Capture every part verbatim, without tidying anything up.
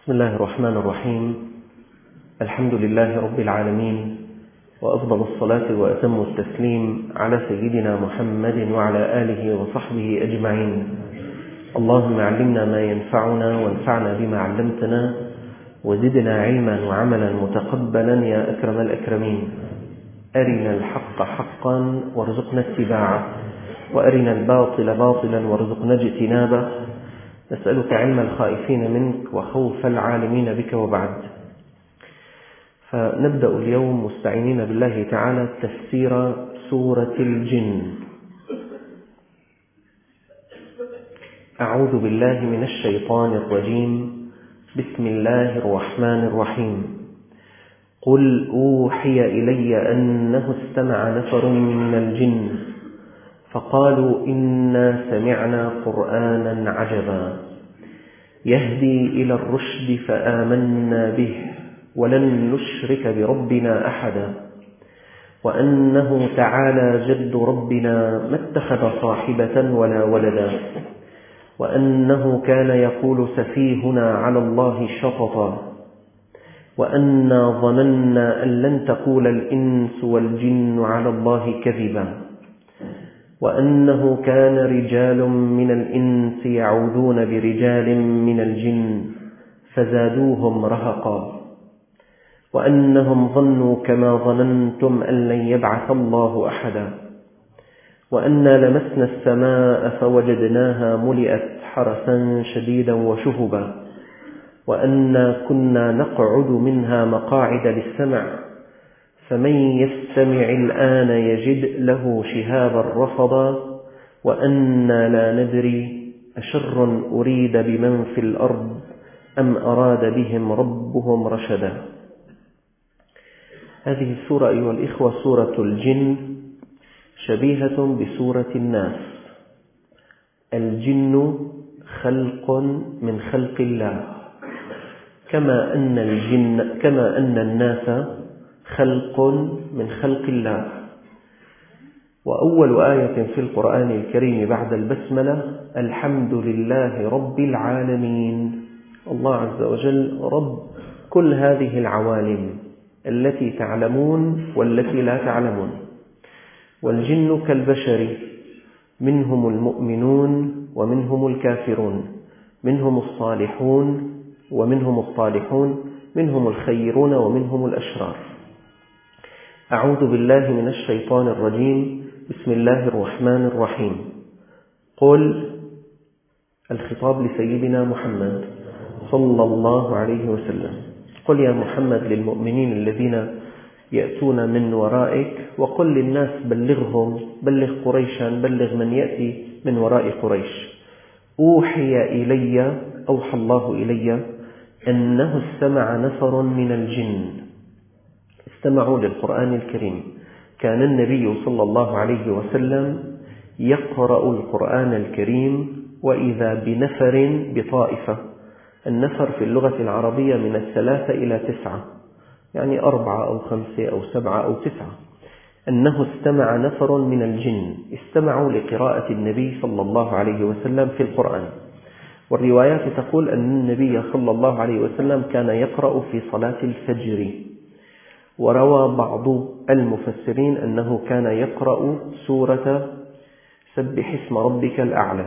بسم الله الرحمن الرحيم. الحمد لله رب العالمين، وأفضل الصلاة وأتم التسليم على سيدنا محمد وعلى آله وصحبه أجمعين. اللهم علمنا ما ينفعنا وانفعنا بما علمتنا وزدنا علما وعملا متقبلا يا أكرم الأكرمين. أرنا الحق حقا وارزقنا اتباعه، وأرنا الباطل باطلا وارزقنا اجتنابه. نسألك علم الخائفين منك وخوف العالمين بك، وبعد. فنبدأ اليوم مستعينين بالله تعالى تفسير سورة الجن. أعوذ بالله من الشيطان الرجيم. بسم الله الرحمن الرحيم. قل أوحي إلي أنه استمع نفر من الجن فقالوا إنا سمعنا قرآنا عجبا يهدي إلى الرشد فآمنا به ولن نشرك بربنا أحدا وأنه تعالى جد ربنا ما اتخذ صاحبة ولا ولدا وأنه كان يقول سفيهنا على الله شططا وأنا ظننا أن لن تقول الإنس والجن على الله كذبا وأنه كان رجال من الإنس يعوذون برجال من الجن فزادوهم رهقا وأنهم ظنوا كما ظننتم أن لن يبعث الله أحدا وأنا لمسنا السماء فوجدناها ملئت حرسا شديدا وشهبا وأنا كنا نقعد منها مقاعد للسمع فمن يستمع الآن يجد له شهابا رصدا وأنا لا ندري أشر أريد بمن في الأرض أم أراد بهم ربهم رشدا. هذه السورة أيها الإخوة سورة الجن، شبيهة بسورة الناس. الجن خلق من خلق الله، كما أن الجن كما أن الناس خلق من خلق الله. وأول آية في القرآن الكريم بعد البسملة الحمد لله رب العالمين. الله عز وجل رب كل هذه العوالم التي تعلمون والتي لا تعلمون. والجن كالبشر، منهم المؤمنون ومنهم الكافرون، منهم الصالحون ومنهم الطالحون، منهم الخيرون ومنهم الأشرار. أعوذ بالله من الشيطان الرجيم. بسم الله الرحمن الرحيم. قل، الخطاب لسيدنا محمد صلى الله عليه وسلم. قل يا محمد للمؤمنين الذين يأتون من ورائك، وقل للناس بلغهم، بلغ قريشا، بلغ من يأتي من وراء قريش. أوحي إلي، أوحى الله إلي أنه استمع نفر من الجن. استمعوا للقرآن الكريم. كان النبي صلى الله عليه وسلم يقرأ القرآن الكريم وإذا بنفر بطائفة. النفر في اللغة العربية من الثلاثة إلى تسعة، يعني أربعة أو خمسة أو سبعة أو تسعة. أنه استمع نفر من الجن، استمعوا لقراءة النبي صلى الله عليه وسلم في القرآن. والروايات تقول أن النبي صلى الله عليه وسلم كان يقرأ في صلاة الفجر. وروى بعض المفسرين أنه كان يقرأ سورة سبح اسم ربك الأعلى.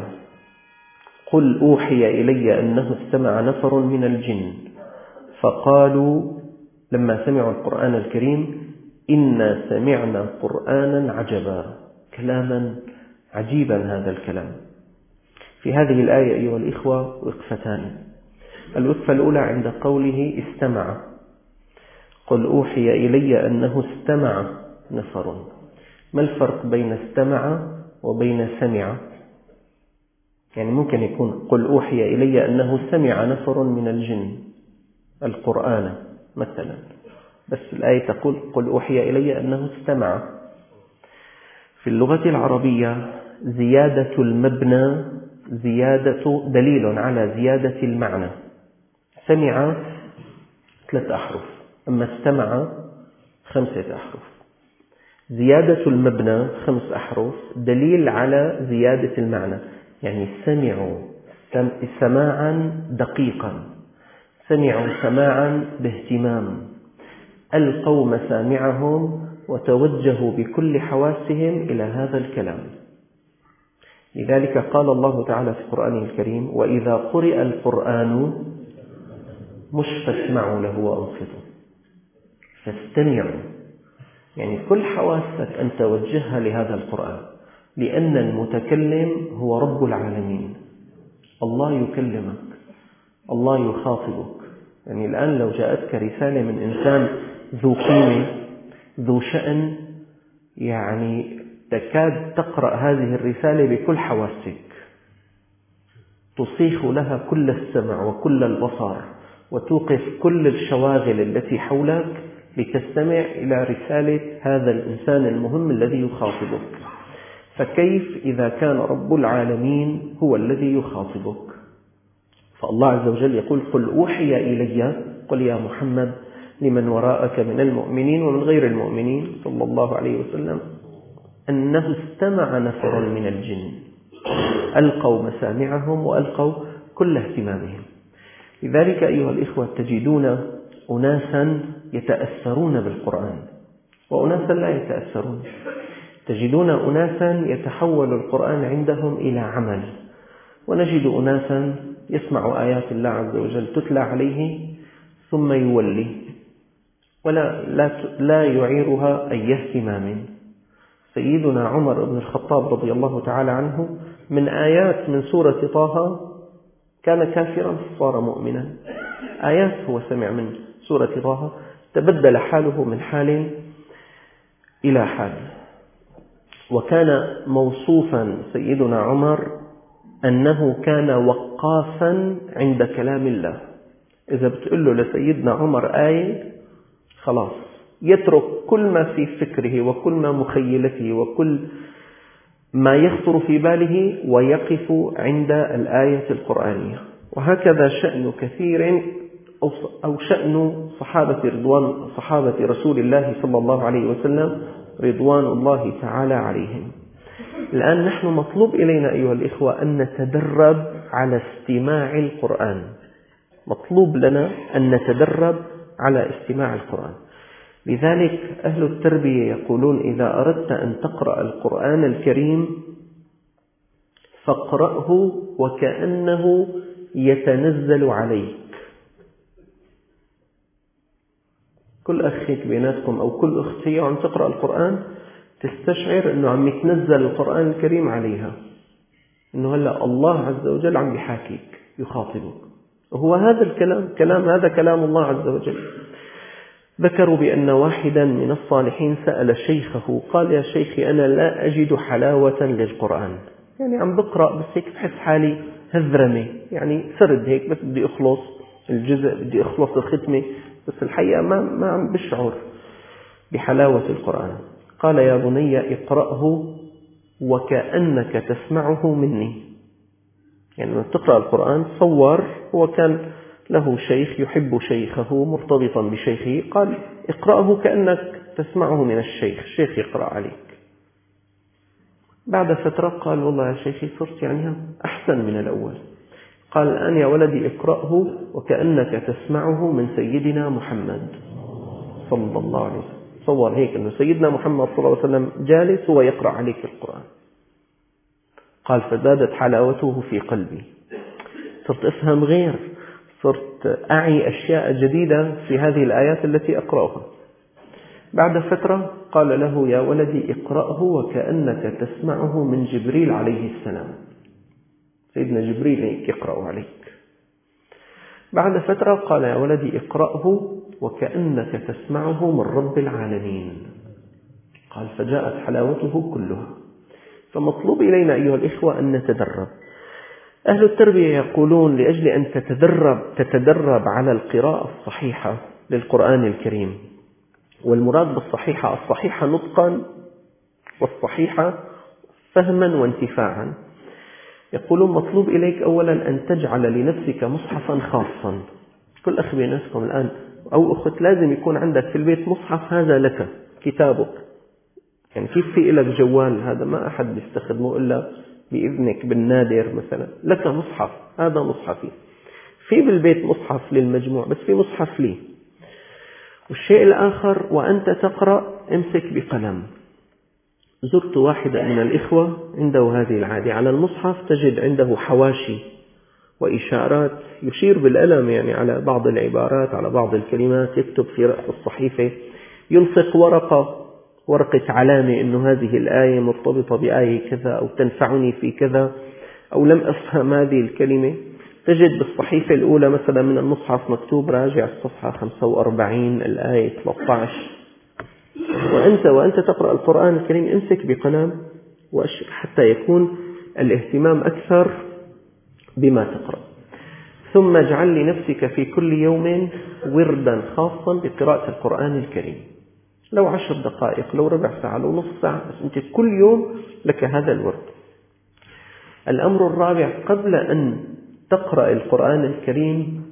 قل أوحي إلي أنه استمع نفر من الجن فقالوا لما سمعوا القرآن الكريم إنا سمعنا قرآنا عجبا. كلاما عجيبا هذا الكلام. في هذه الآية أيها الإخوة وقفتان. الوقفة الأولى عند قوله استمع. قل أوحي إلي أنه استمع نفر. ما الفرق بين استمع وبين سمع؟ يعني ممكن يكون قل أوحي إلي أنه سمع نفر من الجن القرآن مثلا، بس الآية تقول قل أوحي إلي أنه استمع. في اللغة العربية زيادة المبنى زيادة دليل على زيادة المعنى. سمع ثلاث أحرف، أما استمع خمسة أحرف. زيادة المبنى خمس أحرف دليل على زيادة المعنى، يعني سمعوا سماعا دقيقا، سمعوا سماعا باهتمام، ألقوا مسامعهم وتوجهوا بكل حواسهم إلى هذا الكلام. لذلك قال الله تعالى في القرآن الكريم: وإذا قرئ القرآن مش فاسمعوا له وأنصتوا، فاستمعوا، يعني كل حواسك أن توجهها لهذا القرآن، لأن المتكلم هو رب العالمين. الله يكلمك، الله يخاطبك. يعني الآن لو جاءتك رسالة من إنسان ذو قيمة ذو شأن، يعني تكاد تقرأ هذه الرسالة بكل حواسك، تصيخ لها كل السمع وكل البصر، وتوقف كل الشواغل التي حولك لتستمع إلى رسالة هذا الإنسان المهم الذي يخاطبك. فكيف إذا كان رب العالمين هو الذي يخاطبك؟ فالله عز وجل يقول: قل أوحي إلي، قل يا محمد لمن وراءك من المؤمنين ومن غير المؤمنين صلى الله عليه وسلم، أنه استمع نفر من الجن ألقوا مسامعهم وألقوا كل اهتمامهم. لذلك أيها الإخوة تجدون أناسا يتأثرون بالقرآن وأناسا لا يتأثرون. تجدون أناسا يتحول القرآن عندهم إلى عمل، ونجد أناسا يسمع آيات الله عز وجل تتلى عليه ثم يولي ولا لا, لا يعيرها أي اهتمام. سيدنا عمر بن الخطاب رضي الله تعالى عنه من آيات من سورة طه كان كافرا فصار مؤمنا. آيات هو سمع من سورة طه تبدل حاله من حال إلى حال. وكان موصوفا سيدنا عمر أنه كان وقافا عند كلام الله. إذا بتقول له لسيدنا عمر آية خلاص يترك كل ما في فكره وكل ما مخيلته وكل ما يخطر في باله ويقف عند الآية القرآنية. وهكذا شأن كثير أو شأن صحابة رضوان صحابة رسول الله صلى الله عليه وسلم رضوان الله تعالى عليهم. الآن نحن مطلوب إلينا أيها الإخوة أن نتدرب على استماع القرآن. مطلوب لنا أن نتدرب على استماع القرآن. لذلك أهل التربية يقولون: إذا أردت أن تقرأ القرآن الكريم فاقرأه وكأنه يتنزل عليك. كل أخ بيناتكم أو كل أخت هي عم تقرأ القرآن تستشعر أنه عم يتنزل القرآن الكريم عليها، أنه هلأ الله عز وجل عم يحاكيك يخاطبك. وهو هذا الكلام كلام هذا كلام الله عز وجل. ذكروا بأن واحدا من الصالحين سأل شيخه قال: يا شيخي أنا لا أجد حلاوة للقرآن، يعني عم بقرأ بس هيك بحس حالي هذرمة، يعني سرد هيك بس بدي أخلص الجزء بدي أخلص الختمة، بس الحقيقة ما, ما عم بشعر بحلاوة القرآن. قال: يا بني اقرأه وكأنك تسمعه مني. يعني لما تقرأ القرآن تصور هو كان له شيخ يحب شيخه مرتبطا بشيخه، قال: اقرأه كأنك تسمعه من الشيخ، الشيخ يقرأ عليك. بعد فترة قال: والله يا شيخي صرت يعني أحسن من الأول. قال: الآن يا ولدي اقرأه وكأنك تسمعه من سيدنا محمد صلى الله عليه وسلم. تصور هيك أنه سيدنا محمد صلى الله عليه وسلم جالس هو يقرأ عليك القرآن. قال: فزادت حلاوته في قلبي، صرت أفهم غير، صرت أعي أشياء جديدة في هذه الآيات التي أقرأها. بعد فترة قال له: يا ولدي اقرأه وكأنك تسمعه من جبريل عليه السلام. سيدنا جبريل هيك يقرأ عليك. بعد فترة قال: يا ولدي اقرأه وكأنك تسمعه من رب العالمين. قال: فجاءت حلاوته كلها. فمطلوب إلينا أيها الإخوة أن نتدرب. أهل التربية يقولون: لأجل أن تتدرب تتدرب على القراءة الصحيحة للقرآن الكريم. والمراد بالصحيحة الصحيحة نطقا والصحيحة فهما وانتفاعا. يقولون: مطلوب إليك أولا أن تجعل لنفسك مصحفا خاصا. كل أخ بيناتكم الآن أو أخت لازم يكون عندك في البيت مصحف هذا لك كتابك. يعني كيف في لك جوال هذا ما أحد يستخدمه إلا بإذنك بالنادر مثلا، لك مصحف هذا مصحفي في بالبيت مصحف للمجموع، بس في مصحف لي. والشيء الآخر، وأنت تقرأ امسك بقلم. زرت واحدة من الإخوة عنده هذه العادة، على المصحف تجد عنده حواشي وإشارات يشير بالقلم يعني على بعض العبارات، على بعض الكلمات، يكتب في رأس الصحيفة، يلصق ورقة ورقة علامة إنه هذه الآية مرتبطة بآية كذا، أو تنفعني في كذا، أو لم أفهم هذه الكلمة. تجد بالصحيفة الأولى مثلا من المصحف مكتوب راجع الصفحة خمسة وأربعين الآية ثلاثة عشر. وأنت وأنت تقرأ القرآن الكريم امسك بقلم وأشر حتى يكون الاهتمام أكثر بما تقرأ. ثم اجعل لنفسك في كل يوم وردا خاصا بقراءة القرآن الكريم، لو عشر دقائق، لو ربع ساعة، لو نصف ساعة، بس أنت كل يوم لك هذا الورد. الأمر الرابع، قبل أن تقرأ القرآن الكريم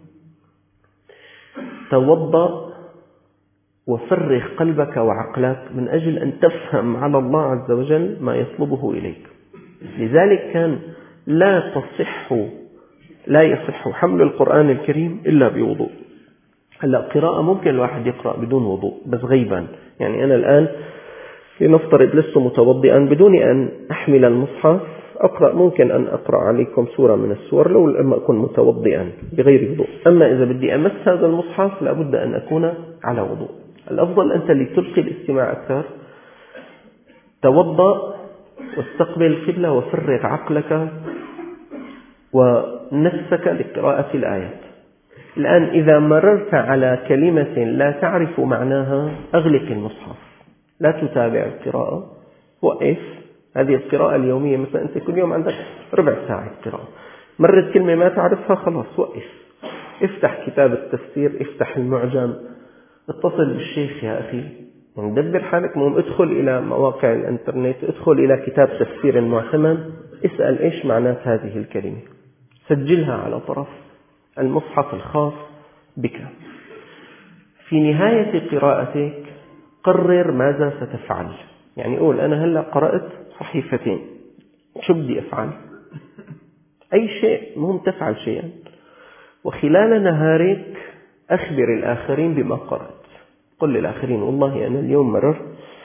توضأ وفرغ قلبك وعقلك من أجل أن تفهم على الله عز وجل ما يطلبه إليك. لذلك كان لا تصح لا يصح حمل القرآن الكريم إلا بوضوء. هلا قراءة ممكن الواحد يقرأ بدون وضوء بس غيبا، يعني أنا الآن لنفترض لست متوضئا، بدون أن أحمل المصحف أقرأ، ممكن أن أقرأ عليكم سورة من السور لو لم أكن متوضئا بغير وضوء. أما إذا بدي أمس هذا المصحف لابد أن أكون على وضوء. الأفضل أنت لتلقي الاستماع أكثر توضأ واستقبل القبلة وفرغ عقلك ونفسك لقراءة الآيات. الآن إذا مررت على كلمة لا تعرف معناها أغلق المصحف، لا تتابع القراءة، وقف. هذه القراءة اليومية مثلا أنت كل يوم عندك ربع ساعة قراءة، مرت كلمة ما تعرفها خلاص وقف، افتح كتاب التفسير، افتح المعجم، اتصل بالشيخ يا أخي، يعني دبر حالك، مهم ادخل إلى مواقع الانترنت، ادخل إلى كتاب تفسير معتمد، اسأل إيش معنات هذه الكلمة، سجلها على طرف المصحف الخاص بك. في نهاية قراءتك قرر ماذا ستفعل، يعني قول أنا هلأ قرأت صحيفتين، شو بدي أفعل؟ أي شيء، مهم تفعل شيئا. وخلال نهارك أخبر الآخرين بما قرأت، قل للآخرين والله أنا اليوم مررت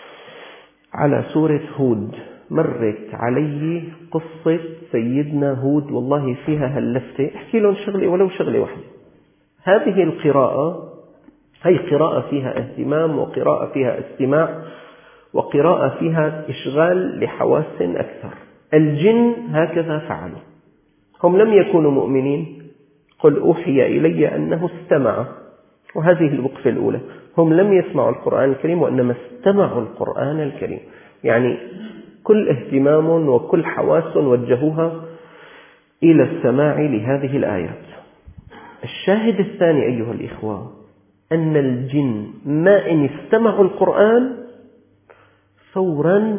على سورة هود، مرت علي قصة سيدنا هود، والله فيها هاللفتة، احكي لهم شغلة ولو شغلة واحدة. هذه القراءة هي قراءة فيها اهتمام، وقراءة فيها استماع، وقراءة فيها إشغال لحواس أكثر. الجن هكذا فعلوا، هم لم يكونوا مؤمنين، قل أوحي إلي أنه استمع، وهذه الوقفة الأولى، هم لم يسمعوا القرآن الكريم وإنما استمعوا القرآن الكريم، يعني كل اهتمام وكل حواس وجهوها إلى السماع لهذه الآيات. الشاهد الثاني أيها الإخوة، أن الجن ما إن استمعوا القرآن فورا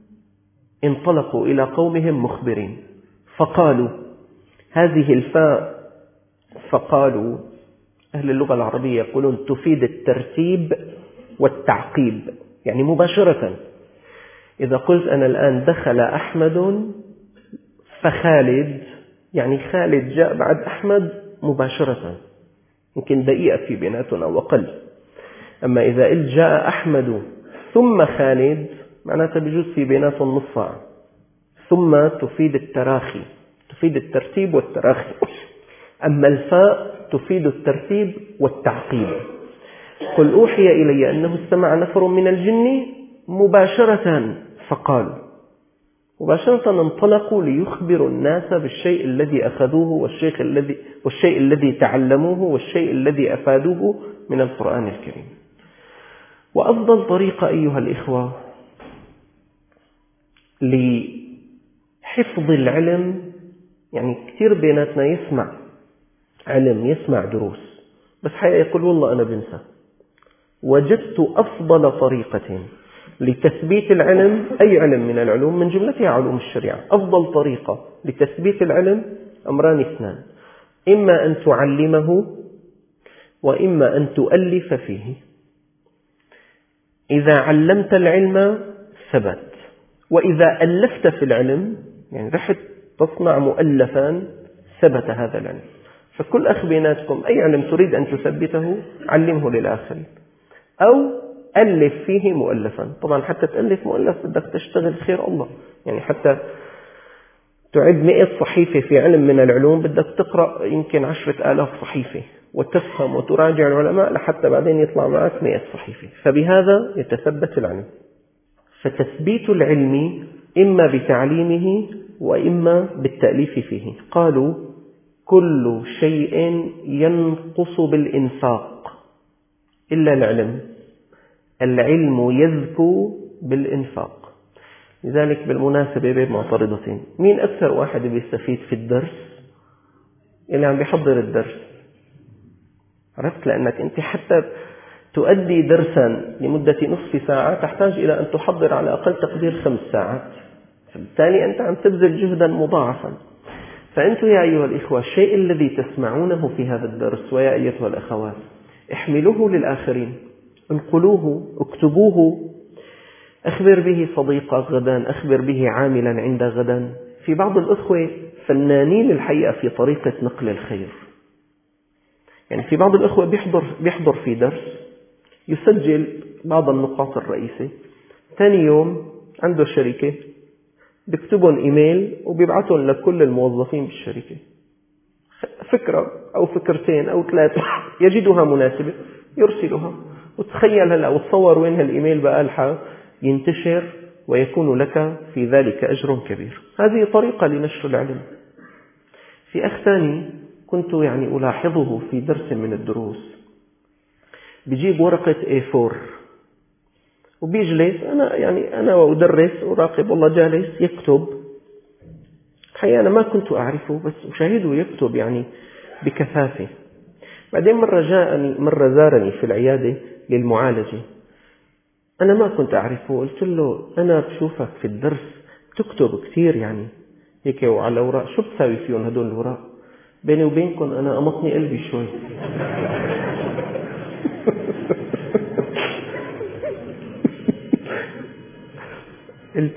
انطلقوا إلى قومهم مخبرين، فقالوا هذه الفاء، فقالوا أهل اللغة العربية يقولون تفيد الترتيب والتعقيب، يعني مباشرة. إذا قلت أنا الآن دخل أحمد فخالد، يعني خالد جاء بعد أحمد مباشرة، يمكن دقيقة في بيناتنا وقل. أما إذا قلت جاء أحمد ثم خالد معناتها بيجوز في بيناتهم نص ساعة. ثم تفيد التراخي، تفيد الترتيب والتراخي. أما الفاء تفيد الترتيب والتعقيب. قل أوحي إلي أنه استمع نفر من الجن مباشرة فقالوا، مباشرة انطلقوا ليخبروا الناس بالشيء الذي أخذوه والشيء الذي والشيء الذي تعلموه والشيء الذي أفادوه من القرآن الكريم. وأفضل طريقة أيها الإخوة لحفظ العلم، يعني كثير بيناتنا يسمع علم، يسمع دروس، بس حقيقة يقول والله أنا بنسى. وجدت أفضل طريقة لتثبيت العلم، أي علم من العلوم من جملتها علوم الشريعة، أفضل طريقة لتثبيت العلم أمران اثنان، إما أن تعلمه وإما أن تؤلف فيه. إذا علمت العلم ثبت، وإذا ألفت في العلم، يعني رحت تصنع مؤلفا، ثبت هذا العلم. فكل أخ بيناتكم أي علم تريد أن تثبته علمه للآخرين، أو ألف فيه مؤلفا. طبعا حتى تألف مؤلف بدك تشتغل خير الله، يعني حتى تعد مئة صحيفة في علم من العلوم بدك تقرأ يمكن عشرة آلاف صحيفة وتفهم وتراجع العلماء لحتى بعدين يطلع معك مئة صحيفة. فبهذا يتثبت العلم. فتثبيت العلم إما بتعليمه وإما بالتأليف فيه. قالوا كل شيء ينقص بالإنفاق إلا العلم، العلم يزكو بالإنفاق. لذلك بالمناسبة بين معترضتين، مين أكثر واحد بيستفيد في الدرس؟ اللي عم بيحضر الدرس. عرفت؟ لأنك أنت حتى تؤدي درسا لمدة نصف ساعة تحتاج إلى أن تحضر على أقل تقدير خمس ساعات، فبالتالي أنت عم تبذل جهدا مضاعفا. فأنتم يا أيها الإخوة الشيء الذي تسمعونه في هذا الدرس ويا أيتها الأخوات احملوه للآخرين، انقلوه، اكتبوه، أخبر به صديقك غدا، أخبر به عاملا عند غدا. في بعض الأخوة فنانين الحقيقة في طريقة نقل الخير. يعني في بعض الأخوة بيحضر, بيحضر في درس يسجل بعض النقاط الرئيسية، ثاني يوم عنده شركة بيكتبون إيميل وبيبعثون لكل الموظفين بالشركة فكرة أو فكرتين أو ثلاثة يجدها مناسبة يرسلها. وتخيل هلا وتصور وين هالإيميل بقالها ينتشر ويكون لك في ذلك أجر كبير. هذه طريقة لنشر العلم. في أخ ثاني كنت يعني ألاحظه في درس من الدروس بيجيب ورقة إيه فور وبيجلس، أنا يعني أنا وأدرس وراقب والله جالس يكتب. حقيقة أنا ما كنت أعرفه بس أشاهده يكتب يعني بكثافة. بعدين مرة جاءني مرة زارني في العيادة للمعالجة، أنا ما كنت أعرفه، قلت له أنا بشوفك في الدرس تكتب كثير يعني هيك وعلى الأوراق، شو بتساوي فيهم هدول الأوراق؟ بيني وبينكم أنا أمطني قلبي شوي. قلت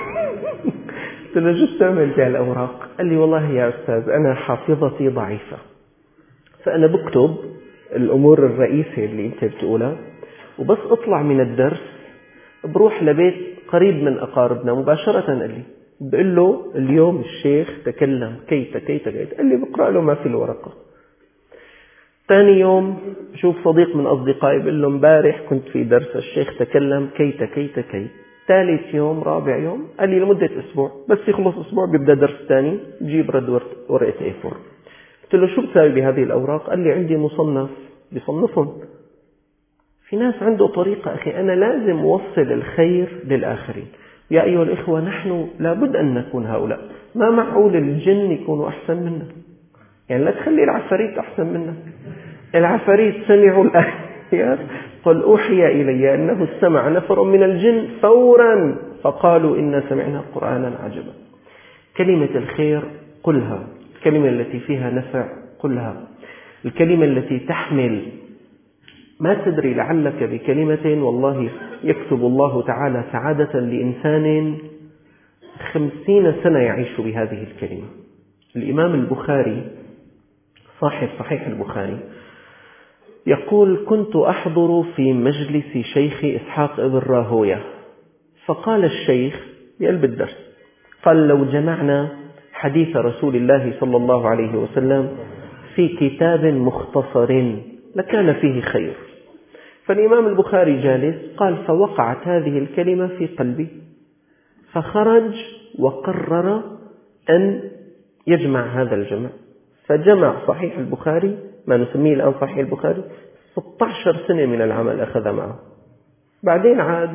له شو بتعمل بهالأوراق؟ قال لي والله يا أستاذ أنا حافظتي ضعيفة، فأنا بكتب الأمور الرئيسية اللي أنت بتقولها وبس أطلع من الدرس بروح لبيت قريب من أقاربنا مباشرة. قال لي بقول له اليوم الشيخ تكلم كيت كيت كيت، قال لي بقرأ له ما في الورقة. ثاني يوم شوف صديق من أصدقائي بقول له امبارح كنت في درس الشيخ تكلم كيت كيت كيت. ثالث يوم رابع يوم قال لي لمدة أسبوع، بس يخلص أسبوع بيبدأ درس ثاني بجيب رد ورقة إيه فور. قلت له شو بتساوي بهذه الأوراق؟ قال لي عندي مصنف بصنفهم. في ناس عنده طريقة أخي، أنا لازم أوصل الخير للآخرين. يا أيها الإخوة نحن لابد أن نكون هؤلاء. ما معقول الجن يكونوا أحسن منا، يعني لا تخلي العفاريت أحسن منا. العفاريت سمعوا الآيات قل أوحي إلي أنه استمع نفر من الجن فورا فقالوا إنا سمعنا قرآنا عجبا. كلمة الخير قلها، الكلمة التي فيها نفع قلها، الكلمة التي تحمل ما تدري لعلك بكلمة والله يكتب الله تعالى سعادة لإنسان خمسين سنة يعيش بهذه الكلمة. الإمام البخاري صاحب صحيح البخاري يقول كنت أحضر في مجلس شيخ إسحاق ابن راهوية، فقال الشيخ بقلب الدرس قال لو جمعنا حديث رسول الله صلى الله عليه وسلم في كتاب مختصر لكان فيه خير. فالإمام البخاري جالس قال فوقعت هذه الكلمة في قلبي، فخرج وقرر أن يجمع هذا الجمع، فجمع صحيح البخاري ما نسميه الآن صحيح البخاري ستة عشر سنة من العمل أخذ معه. بعدين عاد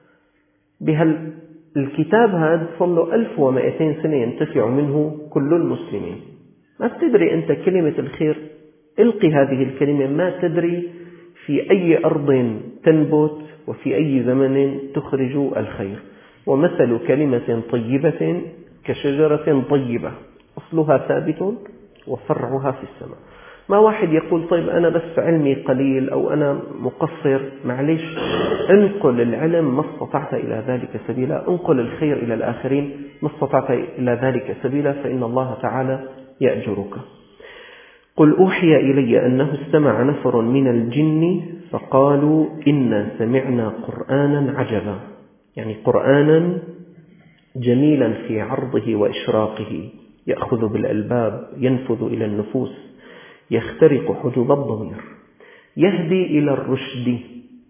بهالكتاب هذا صار له ألف ومئتين سنة ينتفع منه كل المسلمين. ما بتدري أنت كلمة الخير، القي هذه الكلمة، ما تدري في أي أرض تنبت وفي أي زمن تخرج الخير. ومثل كلمة طيبة كشجرة طيبة أصلها ثابت وفرعها في السماء. ما واحد يقول طيب أنا بس علمي قليل أو أنا مقصر، معلش انقل العلم ما استطعت إلى ذلك سبيلا، انقل الخير إلى الآخرين ما استطعت إلى ذلك سبيلا، فإن الله تعالى يأجرك. قل أوحي إلي أنه استمع نفر من الجن فقالوا إنا سمعنا قرآنا عجبا، يعني قرآنا جميلا في عرضه وإشراقه، يأخذ بالألباب، ينفذ إلى النفوس، يخترق حجب الضمير، يهدي إلى الرشد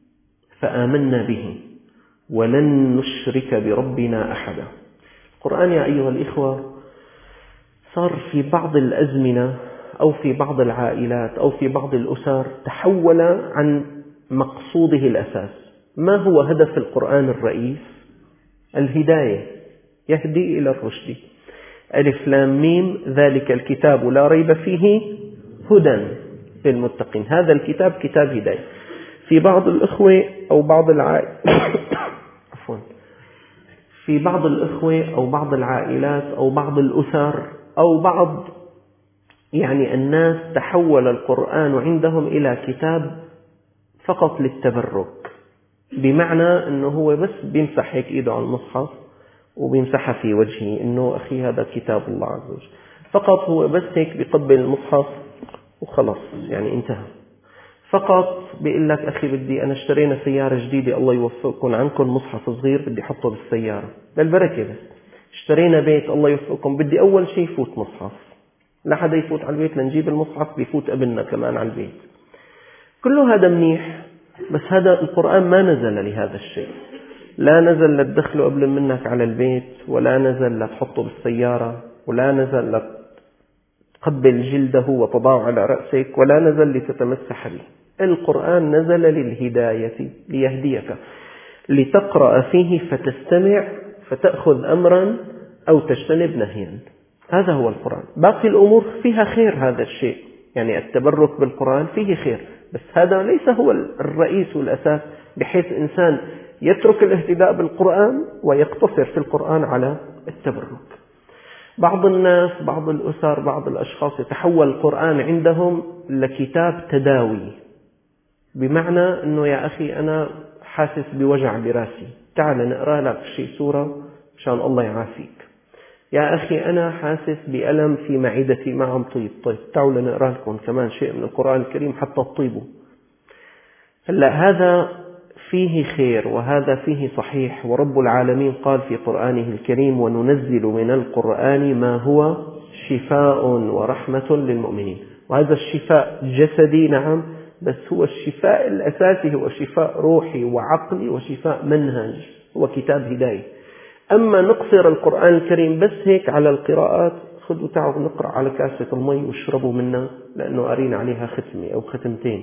فآمنا به ولن نشرك بربنا أحدا. القرآن يا أيها الإخوة صار في بعض الأزمنة أو في بعض العائلات أو في بعض الأسر تحول عن مقصوده الأساس. ما هو هدف القرآن الرئيس؟ الهداية، يهدي إلى الرشد. ألف لام ميم ذلك الكتاب لا ريب فيه هدى للمتقين. هذا الكتاب كتاب هداية. في بعض الأخوة أو بعض العائلات عفوا في بعض الأخوة أو بعض العائلات أو بعض الأسر أو بعض يعني الناس تحول القرآن عندهم إلى كتاب فقط للتبرك، بمعنى أنه هو بس بيمسح هيك إيده على المصحف وبيمسحها في وجهه أنه أخي هذا كتاب الله عز وجل، فقط هو بس هيك بيقبل المصحف وخلص يعني انتهى. فقط بيقول لك أخي بدي أنا اشترينا سيارة جديدة الله يوفقكم، عنكم مصحف صغير بدي أحطه بالسيارة للبركة، بس اشترينا بيت الله يوفقكم بدي أول شيء يفوت مصحف، لا حدا يفوت على البيت لنجيب المصحف بيفوت ابننا كمان على البيت. كله هذا منيح، بس هذا القرآن ما نزل لهذا الشيء، لا نزل لتدخله قبل منك على البيت، ولا نزل لتحطه بالسيارة، ولا نزل لتقبل جلده وتضعه على رأسك، ولا نزل لتتمسح به. القرآن نزل للهداية، ليهديك، لتقرأ فيه فتستمع فتأخذ أمرا أو تجتنب نهيا. هذا هو القرآن. باقي الأمور فيها خير، هذا الشيء يعني التبرك بالقرآن فيه خير، بس هذا ليس هو الرئيس والأساس، بحيث إنسان يترك الاهتداء بالقرآن ويقتصر في القرآن على التبرك. بعض الناس، بعض الأسر، بعض الأشخاص يتحول القرآن عندهم لكتاب تداوي، بمعنى أنه يا أخي أنا حاسس بوجع براسي، تعال نقرأ لك شيء سورة مشان الله يعافيك. يا أخي أنا حاسس بألم في معدتي ما عم طيب، طيب تعالوا نقرأ لكم كمان شيء من القرآن الكريم حتى تطيبوا. هلا هذا فيه خير وهذا فيه صحيح، ورب العالمين قال في قرآنه الكريم وننزل من القرآن ما هو شفاء ورحمة للمؤمنين. وهذا الشفاء جسدي نعم، بس هو الشفاء الأساسي هو شفاء روحي وعقلي وشفاء منهج، هو كتاب هداية. أما نقصر القرآن الكريم بس هيك على القراءات، خذوا تعالوا نقرأ على كاسة المي واشربوا منها لأنه قارين عليها ختمة أو ختمتين.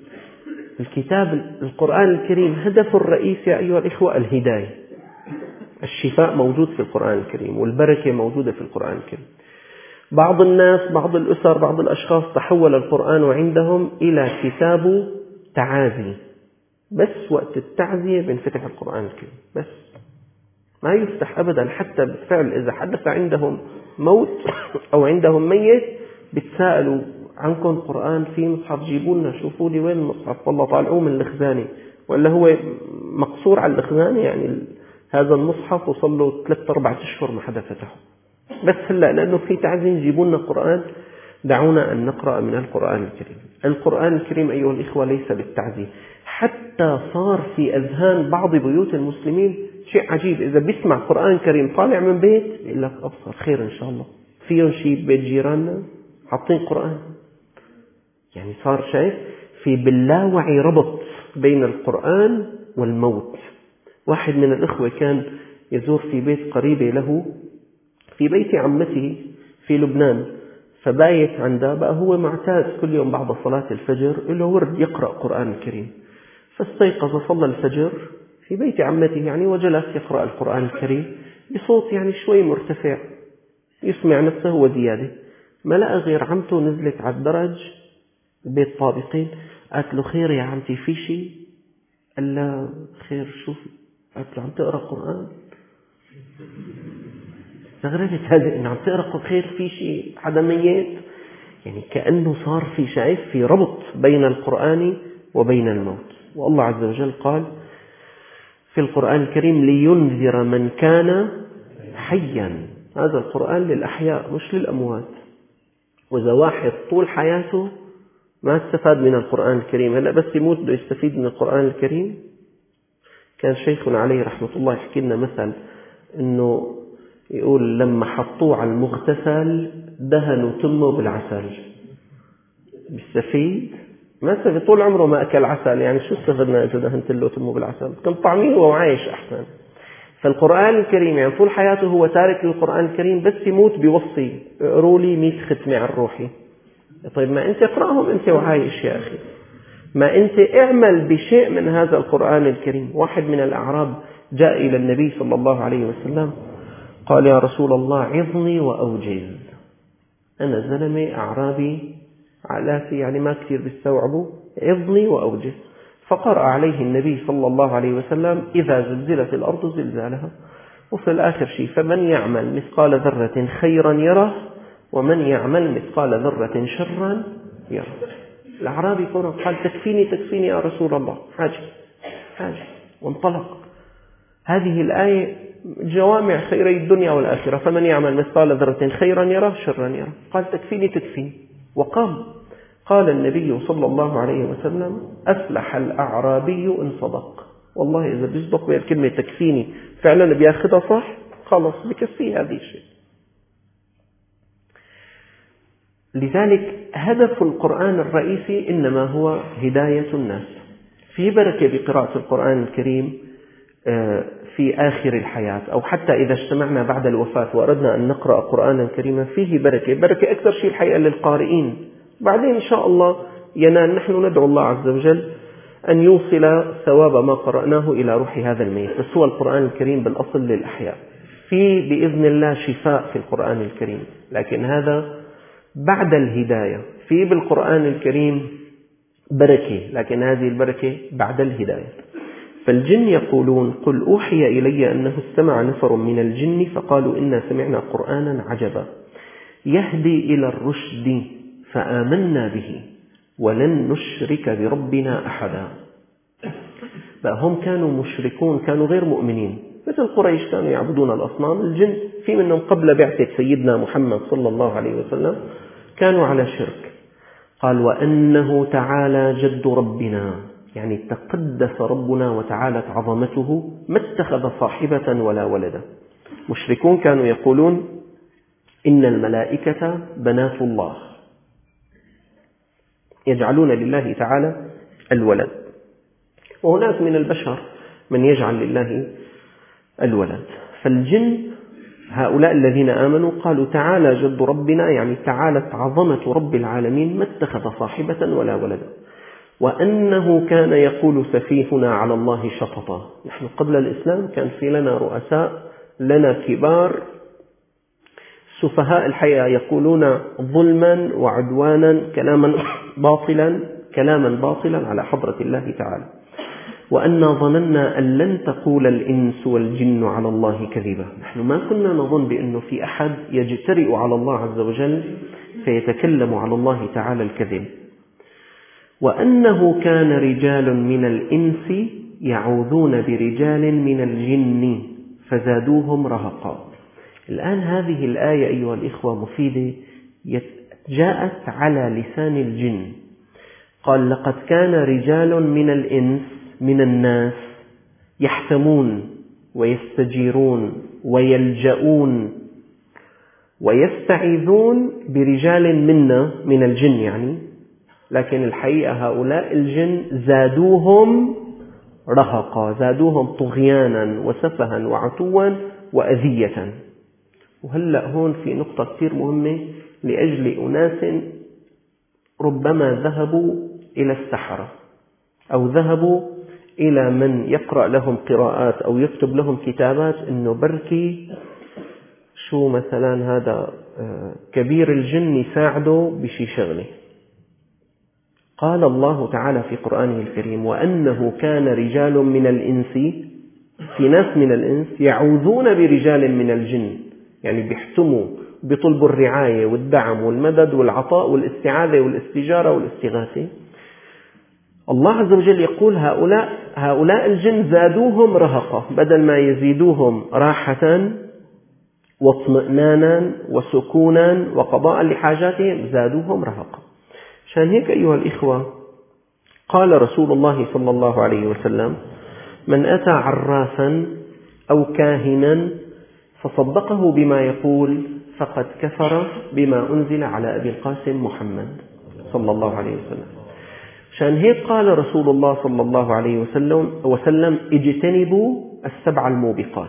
الكتاب القرآن الكريم هدف الرئيس يا أيها الإخوة الهداية. الشفاء موجود في القرآن الكريم والبركة موجودة في القرآن الكريم. بعض الناس، بعض الأسر، بعض الأشخاص تحول القرآن عندهم إلى كتاب تعازي، بس وقت التعزية بنفتح القرآن الكريم بس، ما يفتح أبدا. حتى بالفعل إذا حدث عندهم موت أو عندهم ميت بتسألوا عنكم قرآن في مصحف، جيبوا لنا شوفوا لي وين المصحف، والله طالعوه من الخزانة، ولا هو مقصور على الخزانة يعني هذا المصحف وصل له ثلاثة أربعة أشهر ما حدا فتحه. بس هلا لأنه في تعزين جيبوا لنا قرآن، دعونا أن نقرأ من القرآن الكريم. القرآن الكريم أيها الإخوة ليس بالتعزين، حتى صار في أذهان بعض بيوت المسلمين شيء عجيب، إذا بيسمع قرآن كريم طالع من بيت يقول لك أبصر خير إن شاء الله، فيهم شيء بيت جيراننا حاطين قرآن. يعني صار شيء في باللاوعي ربط بين القرآن والموت. واحد من الإخوة كان يزور في بيت قريبة له في بيت عمته في لبنان، فبايت عندها، بقى هو معتاد كل يوم بعد صلاة الفجر له ورد يقرأ قرآن الكريم، فاستيقظ صلى الفجر في بيت عمته يعني وجلس يقرأ القرآن الكريم بصوت يعني شوي مرتفع يسمع نفسه وزيادة. ما لقى غير عمته نزلت على الدرج، البيت طابقين، قالت له خير يا عمتي في شيء؟ قال له خير شوفي، قالت له عم تقرأ قرآن؟ استغربت هذه إن عم تقرأ خير في شيء حدا ميت، يعني كأنه صار في شايف في ربط بين القرآن وبين الموت. والله عز وجل قال في القرآن الكريم لينذر من كان حيا، هذا القرآن للأحياء مش للأموات. وإذا واحد طول حياته ما استفاد من القرآن الكريم، هلأ بس يموت بده يستفيد من القرآن الكريم. كان شيخنا عليه رحمة الله يحكي لنا مثل، إنه يقول لما حطوه على المغتسل دهنوا تمه بالعسل، بيستفيد؟ ما استفيد، طول عمره ما أكل عسل، يعني شو استفدنا إذا دهنت له تمه بالعسل؟ كان طعميه وهو عايش أحسن. فالقرآن الكريم يعني طول حياته هو تارك للقرآن الكريم، بس يموت بيوصي اقروا لي مئة ختمة على الروحي. طيب ما أنت اقرأهم أنت وعايش يا أخي، ما أنت اعمل بشيء من هذا القرآن الكريم. واحد من الأعراب جاء إلى النبي صلى الله عليه وسلم قال يا رسول الله عظني وأوجز، أنا زلمة أعرابي علاتي يعني ما كثير بيستوعبوا، عظني وأوجز. فقرأ عليه النبي صلى الله عليه وسلم إذا زلزلت الأرض زلزالها، وفي الآخر شيء فمن يعمل مثقال ذرة خيرا يره ومن يعمل مثقال ذرة شرا يره. الأعرابي قرأ قال تكفيني تكفيني يا رسول الله، حاجة حاجة، وانطلق. هذه الآية جوامع خيري الدنيا والآخرة، فمن يعمل مثقال ذرة خيرا يره شرا يره. قال تكفيني تكفيني وقام. قال النبي صلى الله عليه وسلم أفلح الأعرابي إن صدق. والله إذا بيصدق بالكلمة تكفيني فعلا بياخدها صح، خلص بكفي هذه الشيء. لذلك هدف القرآن الرئيسي إنما هو هداية الناس. في بركة بقراءة القرآن الكريم في آخر الحياة، أو حتى إذا اجتمعنا بعد الوفاة وأردنا أن نقرأ قرآنا كريما فيه بركة. بركة أكثر شيء الحقيقة للقارئين. بعدين إن شاء الله ينال، نحن ندعو الله عز وجل أن يوصل ثواب ما قرأناه إلى روح هذا الميت. بس هو القرآن الكريم بالأصل للأحياء، في بإذن الله شفاء في القرآن الكريم، لكن هذا بعد الهداية. في بالقرآن الكريم بركة، لكن هذه البركة بعد الهداية. فالجن يقولون قل أوحي إلي أنه استمع نفر من الجن فقالوا إنا سمعنا قرآنا عجبا يهدي إلى الرشد فآمنا به ولن نشرك بربنا أحدا. هم كانوا مشركون، كانوا غير مؤمنين، مثل قريش كانوا يعبدون الأصنام. الجن في منهم قبل بعثة سيدنا محمد صلى الله عليه وسلم كانوا على شرك. قال وأنه تعالى جد ربنا، يعني تقدس ربنا وتعالت عظمته، ما اتخذ صاحبة ولا ولدا. مشركون كانوا يقولون إن الملائكة بنات الله، يجعلون لله تعالى الولد. وهناك من البشر من يجعل لله الولد. فالجن هؤلاء الذين آمنوا قالوا تعالى جد ربنا، يعني تعالت عظمة رب العالمين، ما اتخذ صاحبة ولا ولدا. وأنه كان يقول سفيهنا على الله شططا. نحن قبل الإسلام كان في لنا رؤساء، لنا كبار سفهاء الحقيقة يقولون ظلما وعدوانا كلاما باطلا كلاما باطلا على حضرة الله تعالى. وأنا ظننا أن لن تقول الإنس والجن على الله كذبا. نحن ما كنا نظن بأنه في أحد يجترئ على الله عز وجل فيتكلم على الله تعالى الكذب. وأنه كان رجال من الإنس يعوذون برجال من الجن فزادوهم رهقا. الآن هذه الآية أيها الإخوة مفيدة، جاءت على لسان الجن. قال لقد كان رجال من الإنس من الناس يحتمون ويستجيرون ويلجؤون ويستعيذون برجال منا من الجن يعني، لكن الحقيقة هؤلاء الجن زادوهم رهقا، زادوهم طغيانا وسفها وعتوا وأذية. وهلأ هون في نقطة كثير مهمة، لأجل أناس ربما ذهبوا إلى السحرة أو ذهبوا إلى من يقرأ لهم قراءات أو يكتب لهم كتابات إنه بركي شو مثلا هذا كبير الجن يساعده بشي شغله. قال الله تعالى في قرآنه الكريم وأنه كان رجال من الإنس، في ناس من الإنس يعوذون برجال من الجن، يعني بيحتموا بيطلبوا الرعاية والدعم والمدد والعطاء والاستعاذة والاستجارة والاستغاثة. الله عز وجل يقول هؤلاء هؤلاء الجن زادوهم رهقا، بدل ما يزيدوهم راحة واطمئنانا وسكونا وقضاء لحاجاتهم زادوهم رهقا. عشان هيك أيها الإخوة قال رسول الله صلى الله عليه وسلم: من أتى عرافا أو كاهنا فصدقه بما يقول فقد كفر بما أنزل على أبي القاسم محمد صلى الله عليه وسلم. عشان هيك قال رسول الله صلى الله عليه وسلم, وسلم اجتنبوا السبع الموبقات: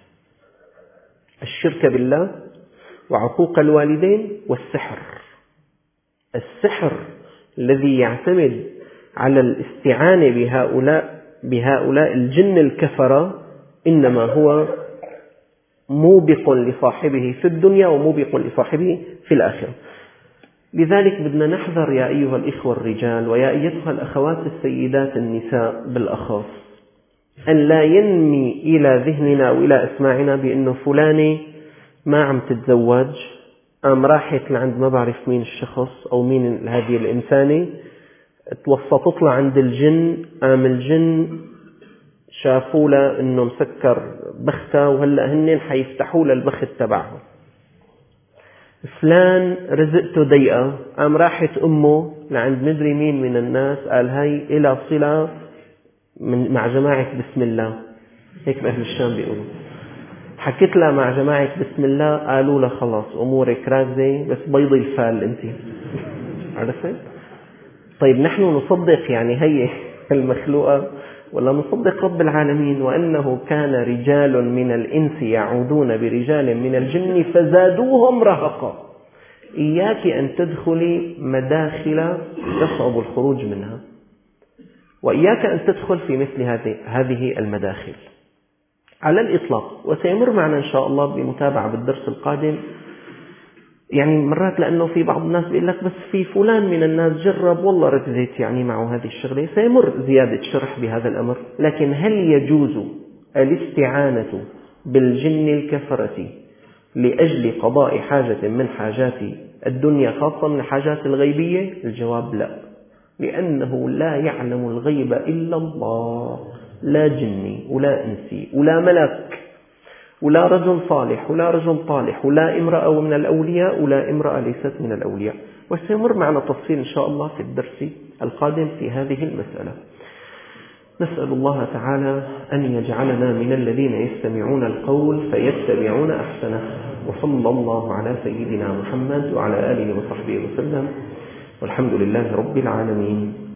الشرك بالله، وعقوق الوالدين، والسحر. السحر الذي يعتمد على الاستعانة بهؤلاء, بهؤلاء الجن الكفرة إنما هو موبق لصاحبه في الدنيا وموبق لصاحبه في الآخرة. لذلك بدنا نحذر يا أيها الإخوة الرجال ويا أيتها الأخوات السيدات النساء بالأخص أن لا ينمي إلى ذهننا وإلى أسماعنا بأنه فلانة ما عم تتزوج، قام راحت لعند ما بعرف مين الشخص أو مين هذه الإنسانة، توسطت له عند الجن، قام الجن شافوا له أنه مسكر بختة وهلأ هن حيفتحوا له البخت تبعه. فلان رزقته ضيقة، قام راحت أمه لعند مدري مين من الناس قال هاي إلى صلة من مع جماعة بسم الله، هيك بأهل الشام بيقولوا. حكيت لها مع جماعة بسم الله، قالوا لها خلاص أمورك راكزة بس بيضي الفال أنت. عرفت؟ طيب نحن نصدق يعني هي المخلوقة ولا نصدق رب العالمين وأنه كان رجال من الإنس يعودون برجال من الجن فزادوهم رهقا؟ إياك أن تدخلي مداخل يصعب الخروج منها، وإياك أن تدخل في مثل هذه هذه المداخل على الإطلاق. وسيمر معنا إن شاء الله بمتابعة بالدرس القادم. يعني مرات لأنه في بعض الناس بيقول لك بس في فلان من الناس جرب والله ركزت يعني معه هذه الشغلة، سيمر زيادة شرح بهذا الأمر. لكن هل يجوز الاستعانة بالجن الكفرة لأجل قضاء حاجة من حاجات الدنيا خاصة من الحاجات الغيبية؟ الجواب لا، لأنه لا يعلم الغيب إلا الله، لا جني ولا إنسي ولا ملك ولا رجل صالح ولا رجل طالح ولا امرأة من الأولياء ولا امرأة ليست من الأولياء. وسيمر معنا تفصيل إن شاء الله في الدرس القادم في هذه المسألة. نسأل الله تعالى أن يجعلنا من الذين يستمعون القول فيتبعون أحسنه. وصلى الله على سيدنا محمد وعلى آله وصحبه وسلم، والحمد لله رب العالمين.